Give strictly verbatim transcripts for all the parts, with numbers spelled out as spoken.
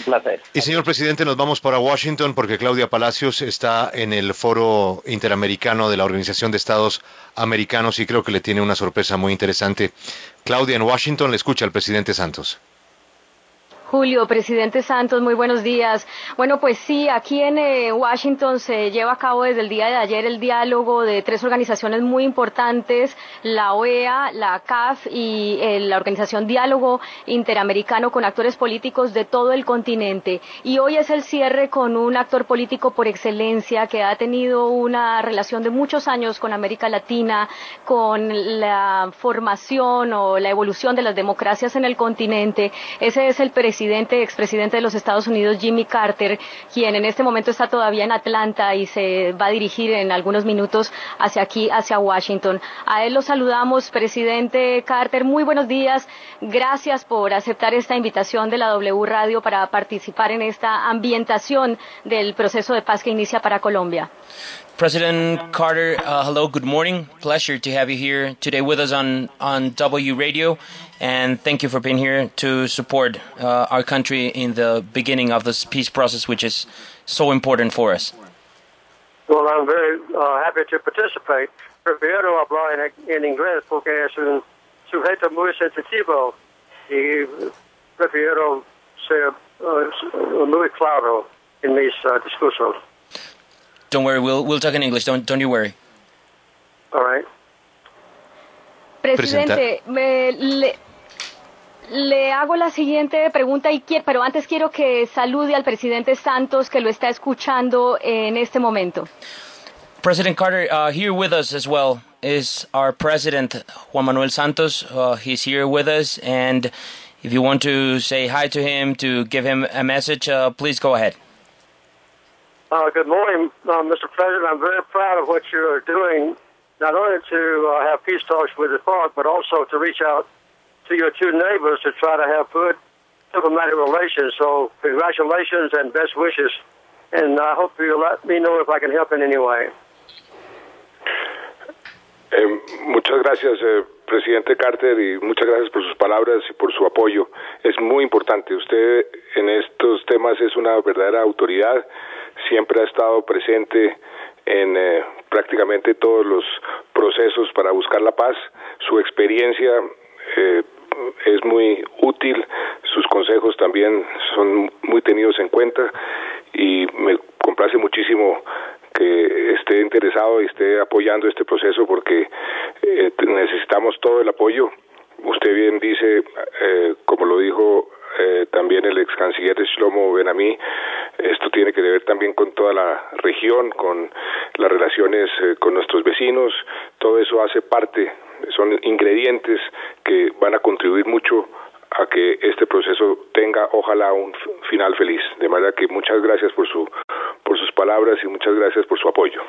Placer. Y señor presidente, nos vamos para Washington porque Claudia Palacios está en el Foro Interamericano de la Organización de Estados Americanos y creo que le tiene una sorpresa muy interesante. Claudia, en Washington le escucha al presidente Santos. Julio, presidente Santos, muy buenos días. Bueno, pues sí, aquí en eh, Washington se lleva a cabo desde el día de ayer el diálogo de tres organizaciones muy importantes, la O E A, la C A F y eh, la Organización Diálogo Interamericano, con actores políticos de todo el continente. Y hoy es el cierre con un actor político por excelencia que ha tenido una relación de muchos años con América Latina, con la formación o la evolución de las democracias en el continente. Ese es el presidente Presidente, expresidente de los Estados Unidos, Jimmy Carter, quien en este momento está todavía en Atlanta y se va a dirigir en algunos minutos hacia aquí, hacia Washington. A él lo saludamos, presidente Carter, muy buenos días. Gracias por aceptar esta invitación de la W Radio para participar en esta ambientación del proceso de paz que inicia para Colombia. President Carter, uh, hello, good morning. Pleasure to have you here today with us on, on W Radio, and thank you for being here to support uh, our country in the beginning of this peace process, which is so important for us. Well, I'm very uh, happy to participate. Prefiero hablar en, en inglés porque es un sujeto muy sensitivo y prefiero ser uh, muy claro en mis uh, discursos. Don't worry, we'll we'll talk in English. Don't don't you worry. All right. Presidente, me, le, le hago la siguiente pregunta, y que, pero antes quiero que salude al presidente Santos, que lo está escuchando en este momento. President Carter, uh, here with us as well is our president, Juan Manuel Santos. Uh, he's here with us, and if you want to say hi to him, to give him a message, uh, please go ahead. Uh, good morning, uh, Mister President. I'm very proud of what you're doing, not only to uh, have peace talks with the FARC, but also to reach out to your two neighbors to try to have good diplomatic relations. So congratulations and best wishes, and I hope you'll let me know if I can help in any way. Eh, muchas gracias, eh, presidente Carter, y muchas gracias por sus palabras y por su apoyo. Es muy importante. Usted en estos temas es una verdadera autoridad. Siempre ha estado presente en eh, prácticamente todos los procesos para buscar la paz. Su experiencia eh, es muy útil, sus consejos también son muy tenidos en cuenta, y me complace muchísimo que esté interesado y esté apoyando este proceso, porque eh, necesitamos todo el apoyo. Usted bien dice, eh, como lo dijo eh, también el ex canciller Shlomo Ben-Ami, esto tiene que ver también con toda la región, con las relaciones eh, con nuestros vecinos. Todo eso hace parte, son ingredientes que van a contribuir mucho a que este proceso tenga, ojalá, un final feliz. De manera que muchas gracias por su por sus palabras y muchas gracias por su apoyo.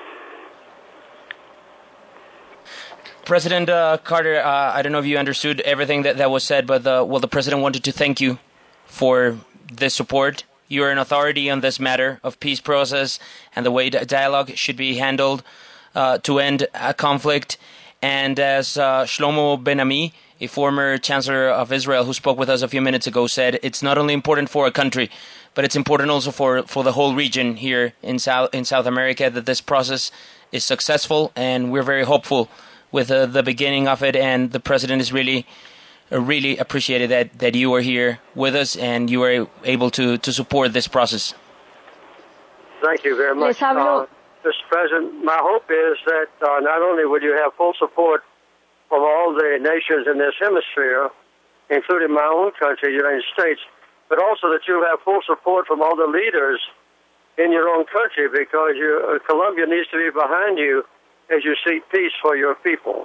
President uh, Carter, uh, I don't know if you understood everything that, that was said, but the, well, the president wanted to thank you for this support. You are an authority on this matter of peace process and the way that dialogue should be handled uh, to end a conflict. And as uh, Shlomo Ben-Ami, a former chancellor of Israel who spoke with us a few minutes ago, said, it's not only important for a country, but it's important also for, for the whole region here in South, in South America, that this process is successful, and we're very hopeful with uh, the beginning of it, and the president is really uh, really appreciated that, that you are here with us and you are able to, to support this process. Thank you very much. Uh, Mister President, my hope is that uh, not only will you have full support from all the nations in this hemisphere, including my own country, the United States, but also that you'll have full support from all the leaders in your own country, because you, uh, Colombia needs to be behind you as you seek peace for your people.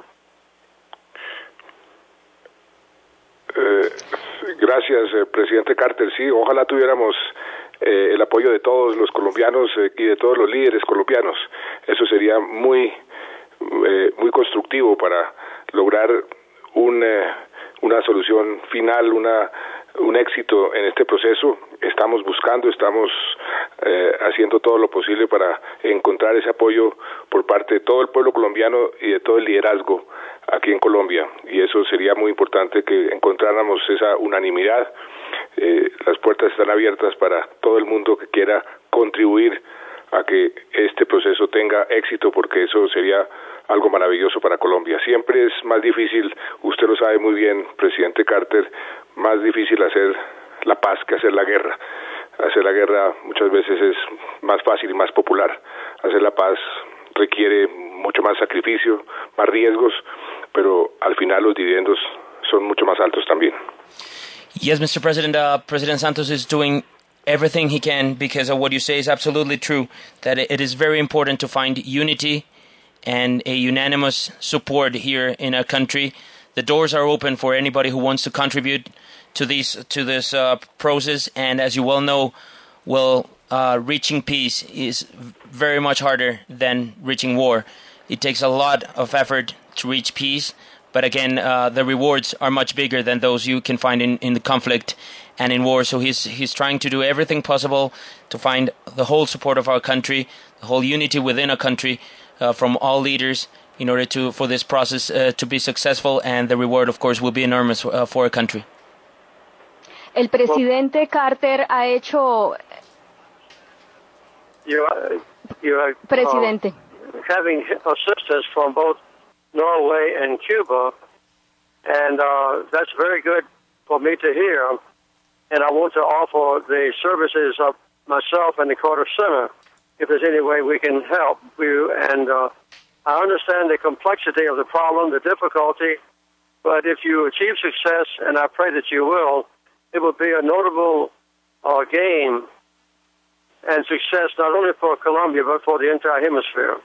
Eh, gracias, eh, presidente Carter. Sí, ojalá tuviéramos eh, el apoyo de todos los colombianos eh, y de todos los líderes colombianos. Eso sería muy, eh, muy constructivo para lograr un, eh, una solución final, una, un éxito en este proceso. Estamos buscando, estamos eh, haciendo todo lo posible para encontrar ese apoyo por parte de todo el pueblo colombiano y de todo el liderazgo aquí en Colombia, y eso sería muy importante que encontráramos esa unanimidad. Eh, las puertas están abiertas para todo el mundo que quiera contribuir a que este proceso tenga éxito, porque eso sería algo maravilloso para Colombia. Siempre es más difícil, usted lo sabe muy bien, presidente Carter, más difícil hacer la paz que hacer la guerra. Hacer la guerra muchas veces es más fácil y más popular. Hacer la paz requiere mucho más sacrificio, más riesgos, pero al final los dividendos son mucho más altos también. Yes, Mister President, uh, President Santos is doing everything he can, because of what you say is absolutely true, that it is very important to find unity and a unanimous support here in our country. The doors are open for anybody who wants to contribute to these to this uh, process, and as you well know, well, uh, reaching peace is very much harder than reaching war. It takes a lot of effort to reach peace, but again, uh, the rewards are much bigger than those you can find in, in the conflict and in war. So he's he's trying to do everything possible to find the whole support of our country, the whole unity within a country uh, from all leaders, in order to for this process uh, to be successful, and the reward, of course, will be enormous uh, for a country. El presidente Carter ha hecho. You are, you are, presidente. Uh, having assistance from both Norway and Cuba, and uh, that's very good for me to hear. And I want to offer the services of myself and the Carter Center, if there's any way we can help you. And uh, I understand the complexity of the problem, the difficulty, but if you achieve success, and I pray that you will, it will be a notable uh, gain and success not only for Colombia, but for the entire hemisphere.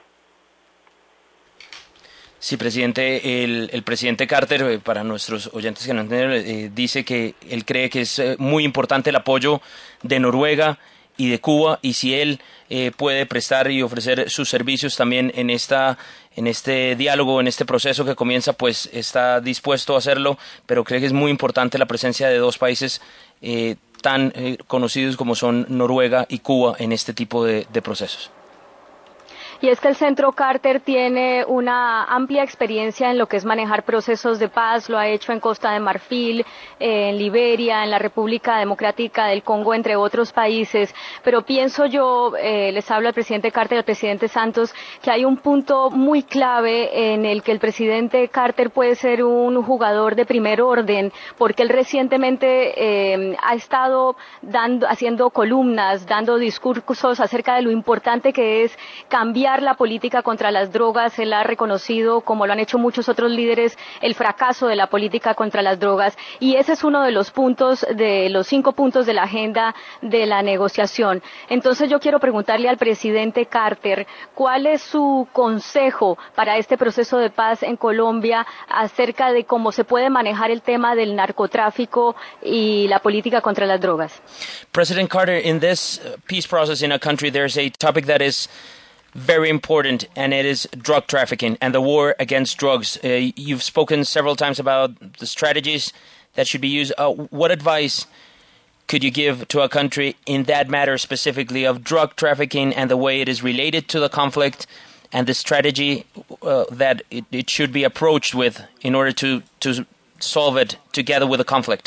Sí, presidente, el, el presidente Carter, para nuestros oyentes que no entienden, eh, dice que él cree que es eh, muy importante el apoyo de Noruega y de Cuba, y si él eh, puede prestar y ofrecer sus servicios también en esta en este diálogo, en este proceso que comienza, pues está dispuesto a hacerlo, pero cree que es muy importante la presencia de dos países eh, tan eh, conocidos como son Noruega y Cuba en este tipo de, de procesos. Y es que el Centro Carter tiene una amplia experiencia en lo que es manejar procesos de paz, lo ha hecho en Costa de Marfil, en Liberia, en la República Democrática del Congo, entre otros países, pero pienso yo, eh, les hablo al presidente Carter y al presidente Santos, que hay un punto muy clave en el que el presidente Carter puede ser un jugador de primer orden, porque él recientemente eh, ha estado dando, haciendo columnas, dando discursos acerca de lo importante que es cambiar la política contra las drogas. Él ha reconocido, como lo han hecho muchos otros líderes, el fracaso de la política contra las drogas, y ese es uno de los puntos, de los cinco puntos de la agenda de la negociación. Entonces yo quiero preguntarle al presidente Carter, ¿cuál es su consejo para este proceso de paz en Colombia acerca de cómo se puede manejar el tema del narcotráfico y la política contra las drogas? President Carter, in this peace process in a country, there's a topic that is very important, and it is drug trafficking and the war against drugs. Uh, you've spoken several times about the strategies that should be used. Uh, what advice could you give to a country in that matter specifically of drug trafficking and the way it is related to the conflict and the strategy uh, that it, it should be approached with in order to, to solve it together with the conflict?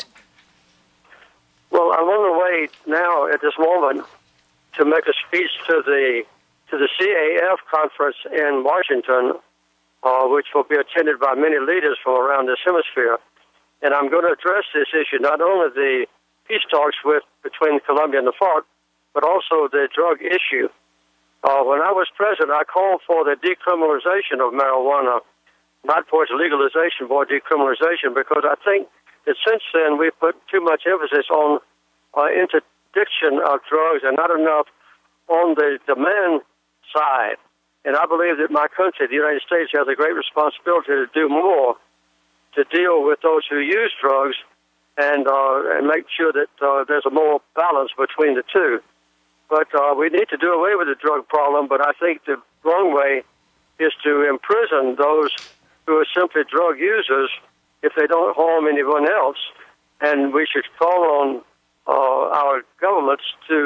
Well, I'm on the way now at this moment to make a speech to the to the C A F conference in Washington, uh, which will be attended by many leaders from around this hemisphere. And I'm going to address this issue, not only the peace talks with between Colombia and the FARC, but also the drug issue. Uh, when I was president, I called for the decriminalization of marijuana, not for its legalization, but decriminalization, because I think that since then we've put too much emphasis on uh, interdiction of drugs and not enough on the demand side. And I believe that my country, the United States, has a great responsibility to do more to deal with those who use drugs and uh, and make sure that uh, there's a more balance between the two. But uh, we need to do away with the drug problem, but I think the wrong way is to imprison those who are simply drug users if they don't harm anyone else. And we should call on uh, our governments to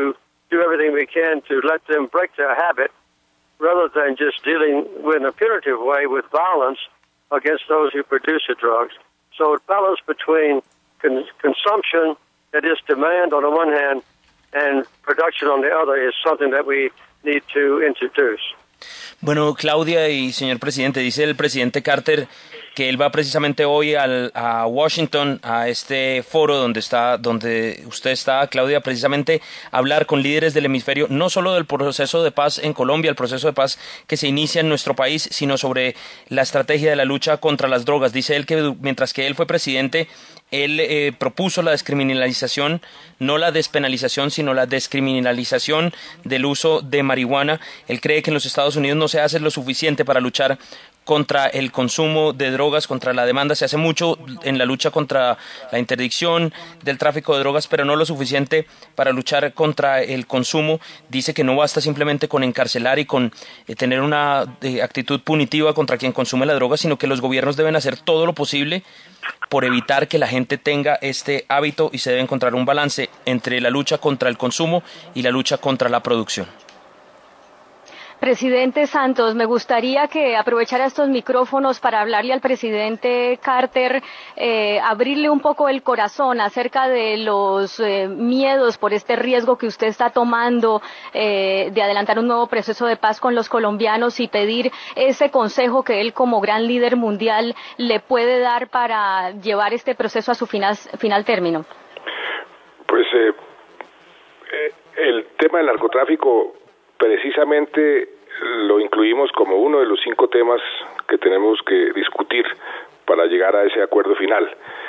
do everything we can to let them break their habit rather than just dealing in a punitive way with violence against those who produce the drugs. So a balance between con- consumption, that is demand on the one hand, and production on the other is something that we need to introduce. Bueno, Claudia y señor presidente, dice el presidente Carter que él va precisamente hoy al, a Washington, a este foro donde está, donde usted está, Claudia, precisamente a hablar con líderes del hemisferio, no solo del proceso de paz en Colombia, el proceso de paz que se inicia en nuestro país, sino sobre la estrategia de la lucha contra las drogas. Dice él que mientras que él fue presidente, él eh, propuso la descriminalización, no la despenalización, sino la descriminalización del uso de marihuana. Él cree que en los Estados Unidos no se hace lo suficiente para luchar contra el consumo de drogas, contra la demanda. Se hace mucho en la lucha contra la interdicción del tráfico de drogas, pero no lo suficiente para luchar contra el consumo. Dice que no basta simplemente con encarcelar y con eh, tener una eh, actitud punitiva contra quien consume la droga, sino que los gobiernos deben hacer todo lo posible por evitar que la gente tenga este hábito y se debe encontrar un balance entre la lucha contra el consumo y la lucha contra la producción. Presidente Santos, me gustaría que aprovechara estos micrófonos para hablarle al presidente Carter, eh, abrirle un poco el corazón acerca de los eh, miedos por este riesgo que usted está tomando eh, de adelantar un nuevo proceso de paz con los colombianos y pedir ese consejo que él como gran líder mundial le puede dar para llevar este proceso a su final, final término. Pues eh, eh, el tema del narcotráfico precisamente lo incluimos como uno de los cinco temas que tenemos que discutir para llegar a ese acuerdo final.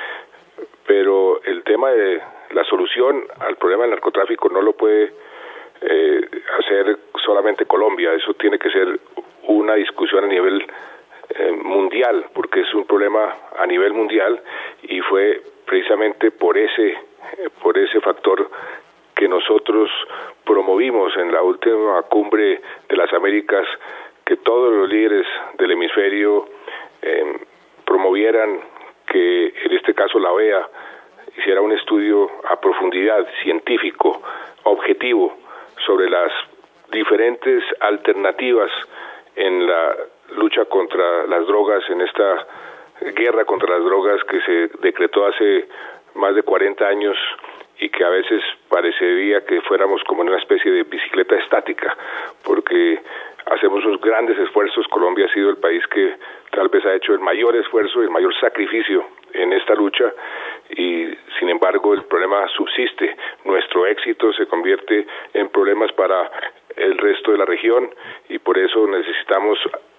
Pero el tema de la solución al problema del narcotráfico no lo puede eh, hacer solamente Colombia. Eso tiene que ser una discusión a nivel eh, mundial, porque es un problema a nivel mundial y fue precisamente por ese, por ese factor que nosotros promovimos en la última cumbre de las Américas, que todos los líderes del hemisferio eh, promovieran que, en este caso, la O E A hiciera un estudio a profundidad, científico, objetivo, sobre las diferentes alternativas en la lucha contra las drogas, en esta guerra contra las drogas que se decretó hace más de cuarenta años y que a veces parecería que fuéramos como en una especie de bicicleta estática, porque hacemos unos grandes esfuerzos. Colombia ha sido el país que tal vez ha hecho el mayor esfuerzo, el mayor sacrificio en esta lucha, y sin embargo el problema subsiste. Nuestro éxito se convierte en problemas para el resto de la región, y por eso necesitamos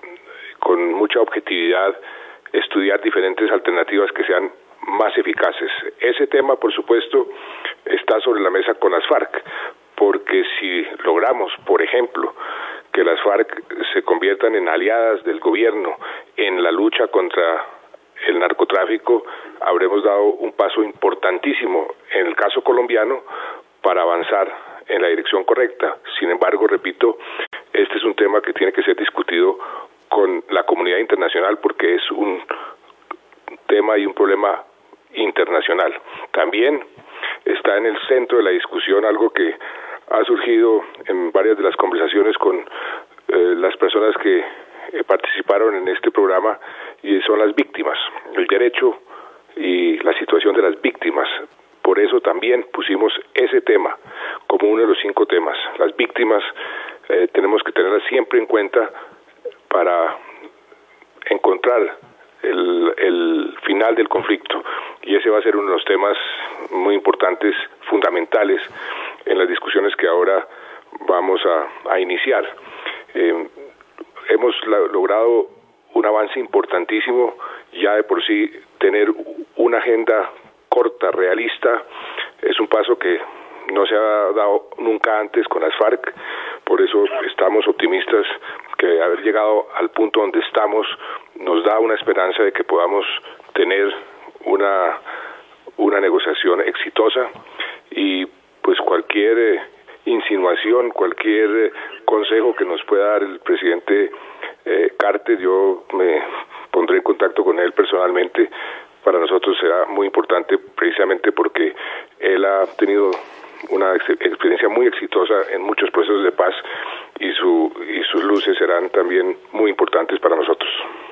con mucha objetividad estudiar diferentes alternativas que sean más eficaces. Ese tema, por supuesto, está sobre la mesa con las FARC, porque si logramos, por ejemplo, que las FARC se conviertan en aliadas del gobierno en la lucha contra el narcotráfico, habremos dado un paso importantísimo en el caso colombiano para avanzar en la dirección correcta. Sin embargo, repito, este es un tema que tiene que ser discutido con la comunidad internacional, porque es un tema y un problema internacional. También está en el centro de la discusión algo que ha surgido en varias de las conversaciones con eh, las personas que eh, participaron en este programa, y son las víctimas, el derecho y la situación de las víctimas. Por eso también pusimos ese tema como uno de los cinco temas. Las víctimas eh, tenemos que tenerlas siempre en cuenta para encontrar el, el final del conflicto, y ese va a ser uno de los temas muy importantes, fundamentales en las discusiones que ahora vamos a, a iniciar. Eh, hemos la, logrado un avance importantísimo, ya de por sí tener una agenda corta, realista, es un paso que no se ha dado nunca antes con las FARC. Por eso estamos optimistas que haber llegado al punto donde estamos nos da una esperanza de que podamos tener una una negociación exitosa, y pues cualquier eh, insinuación, cualquier eh, consejo que nos pueda dar el presidente eh, Carter, yo me pondré en contacto con él personalmente. Para nosotros será muy importante, precisamente porque él ha tenido una ex experiencia muy exitosa en muchos procesos de paz y, su, y sus luces serán también muy importantes para nosotros.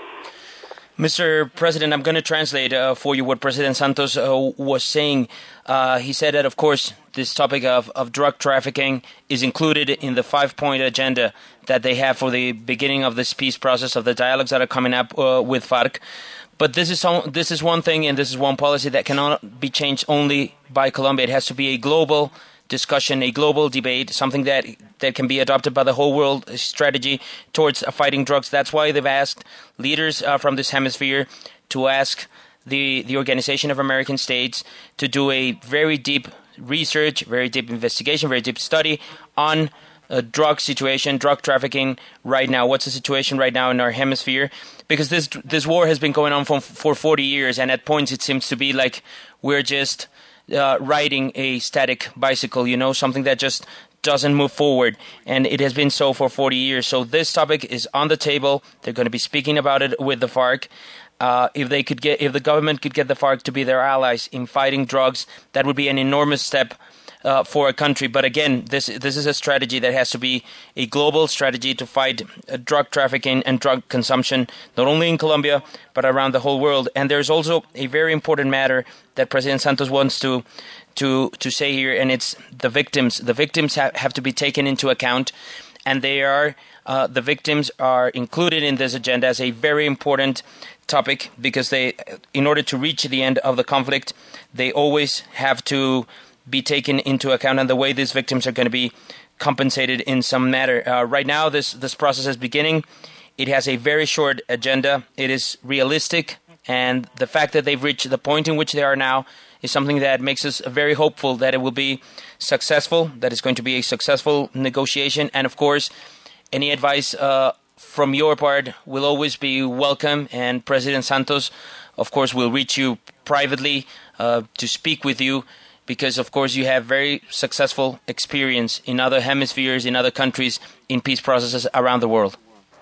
Mister President, I'm going to translate uh, for you what President Santos uh, was saying. Uh, he said that, of course, this topic of, of drug trafficking is included in the five-point agenda that they have for the beginning of this peace process, of the dialogues that are coming up uh, with FARC. But this is some, this is one thing and this is one policy that cannot be changed only by Colombia. It has to be a global discussion, a global debate, something that that can be adopted by the whole world, a strategy towards fighting drugs. That's why they've asked leaders uh, from this hemisphere to ask the the Organization of American States to do a very deep research, very deep investigation, very deep study on uh, drug situation, drug trafficking right now. What's the situation right now in our hemisphere? Because this this war has been going on for for forty years, and at points it seems to be like we're just Uh, riding a static bicycle, you know, something that just doesn't move forward, and it has been so for forty years. So this topic is on the table. They're going to be speaking about it with the FARC. Uh, if they could get, if the government could get the FARC to be their allies in fighting drugs, that would be an enormous step uh, for a country. But again, this this is a strategy that has to be a global strategy to fight uh, drug trafficking and drug consumption, not only in Colombia, but around the whole world. And there's also a very important matter that President Santos wants to to to say here, and it's the victims. The victims ha have to be taken into account, and they are uh, the victims are included in this agenda as a very important topic, because they, in order to reach the end of the conflict, they always have to be taken into account, and the way these victims are going to be compensated in some matter. Uh, right now, this this process is beginning. It has a very short agenda. It is realistic, and the fact that they've reached the point in which they are now is something that makes us very hopeful that it will be successful, that it's going to be a successful negotiation. And of course, any advice uh, from your part will always be welcome, and President Santos, of course, will reach you privately uh, to speak with you, because, of course, you have very successful experience in other hemispheres, in other countries, in peace processes around the world.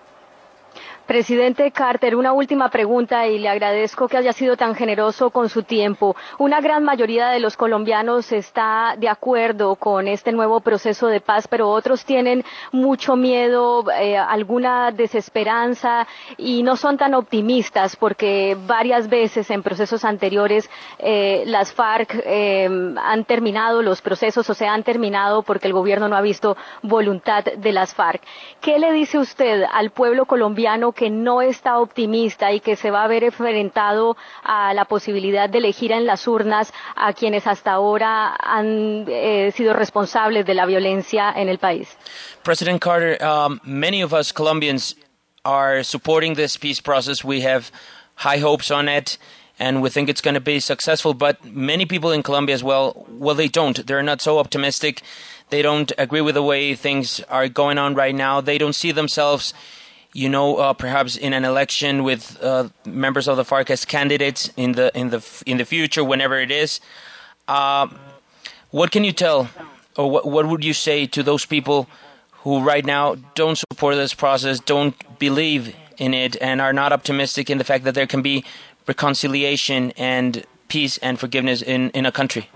Presidente Carter, una última pregunta, y le agradezco que haya sido tan generoso con su tiempo. Una gran mayoría de los colombianos está de acuerdo con este nuevo proceso de paz, pero otros tienen mucho miedo, eh, alguna desesperanza, y no son tan optimistas porque varias veces en procesos anteriores eh, las FARC eh, han terminado los procesos, o se han terminado porque el gobierno no ha visto voluntad de las FARC. ¿Qué le dice usted al pueblo colombiano que no está optimista y que se va a ver enfrentado a la posibilidad de elegir en las urnas a quienes hasta ahora han eh, sido responsables de la violencia en el país? President Carter, um, many of us Colombians are supporting this peace process. We have high hopes on it, and we think it's going to be successful. But many people in Colombia as well, well, they don't. They're not so optimistic. They don't agree with the way things are going on right now. They don't see themselves, you know, uh, perhaps in an election with uh, members of the FARC as candidates in the in the in the future, whenever it is. Uh, what can you tell, or what what would you say to those people who right now don't support this process, don't believe in it, and are not optimistic in the fact that there can be reconciliation and peace and forgiveness in, in a country?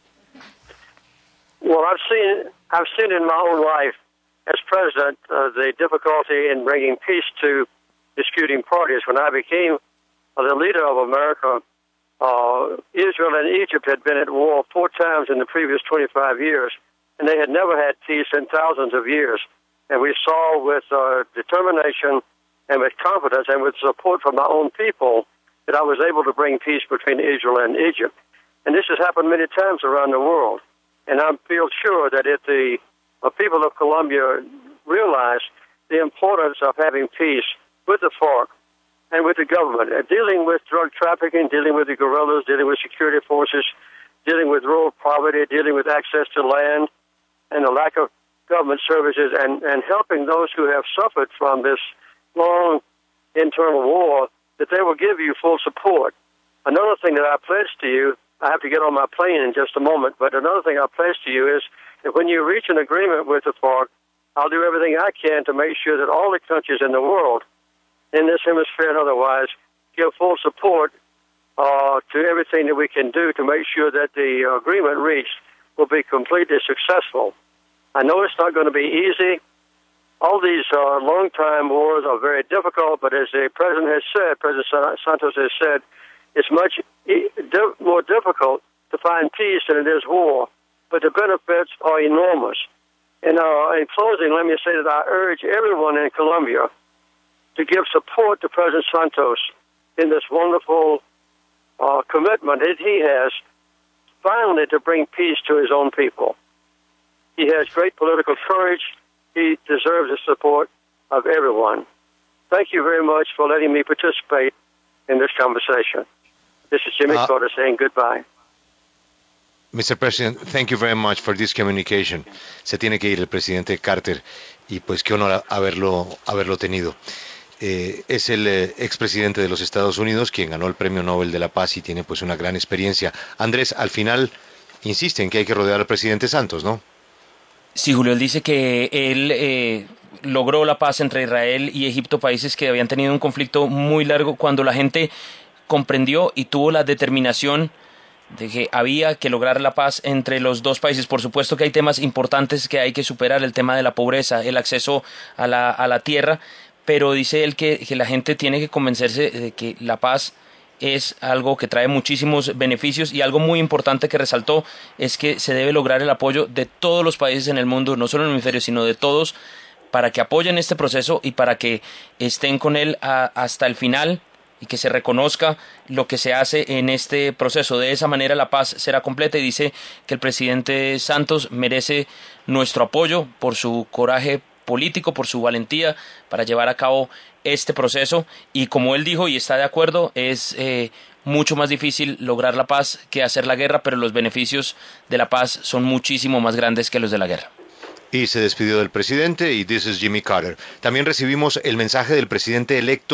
Well, I've seen I've seen in my own life as president uh, the difficulty in bringing peace to disputing parties. When I became uh, the leader of America, uh, Israel and Egypt had been at war four times in the previous twenty-five years, and they had never had peace in thousands of years. And we saw with uh, determination and with confidence and with support from my own people that I was able to bring peace between Israel and Egypt. And this has happened many times around the world. And I feel sure that if the uh, people of Colombia realize the importance of having peace with the FARC and with the government, uh, dealing with drug trafficking, dealing with the guerrillas, dealing with security forces, dealing with rural poverty, dealing with access to land and the lack of government services, and, and helping those who have suffered from this long internal war, that they will give you full support. Another thing that I pledge to you, I have to get on my plane in just a moment, but another thing I pledge to you is that when you reach an agreement with the FARC, I'll do everything I can to make sure that all the countries in the world, in this hemisphere and otherwise, give full support uh, to everything that we can do to make sure that the agreement reached will be completely successful. I know it's not going to be easy. All these uh, long-time wars are very difficult, but as the President has said, President Santos has said, it's much e- di- more difficult to find peace than it is war, but the benefits are enormous. And uh, in closing, let me say that I urge everyone in Colombia to give support to President Santos in this wonderful uh, commitment that he has finally to bring peace to his own people. He has great political courage. He deserves the support of everyone. Thank you very much for letting me participate in this conversation. This is Jimmy uh, Carter saying goodbye. Mister President, thank you very much for this communication. Se tiene que ir el presidente Carter y pues qué honor haberlo, haberlo tenido. Eh, es el eh, expresidente de los Estados Unidos quien ganó el Premio Nobel de la Paz y tiene pues una gran experiencia. Andrés, al final insiste en que hay que rodear al presidente Santos, ¿no? Sí, Julio, él dice que él eh, logró la paz entre Israel y Egipto, países que habían tenido un conflicto muy largo, cuando la gente comprendió y tuvo la determinación de que había que lograr la paz entre los dos países. Por supuesto que hay temas importantes que hay que superar, el tema de la pobreza, el acceso a la, a la tierra, pero dice él que, que la gente tiene que convencerse de que la paz es algo que trae muchísimos beneficios, y algo muy importante que resaltó es que se debe lograr el apoyo de todos los países en el mundo, no solo en el hemisferio, sino de todos, para que apoyen este proceso y para que estén con él a, hasta el final, y que se reconozca lo que se hace en este proceso. De esa manera la paz será completa, y dice que el presidente Santos merece nuestro apoyo por su coraje político, por su valentía para llevar a cabo este proceso, y como él dijo y está de acuerdo, es eh, mucho más difícil lograr la paz que hacer la guerra, pero los beneficios de la paz son muchísimo más grandes que los de la guerra. Y se despidió del presidente, y this is Jimmy Carter. También recibimos el mensaje del presidente electo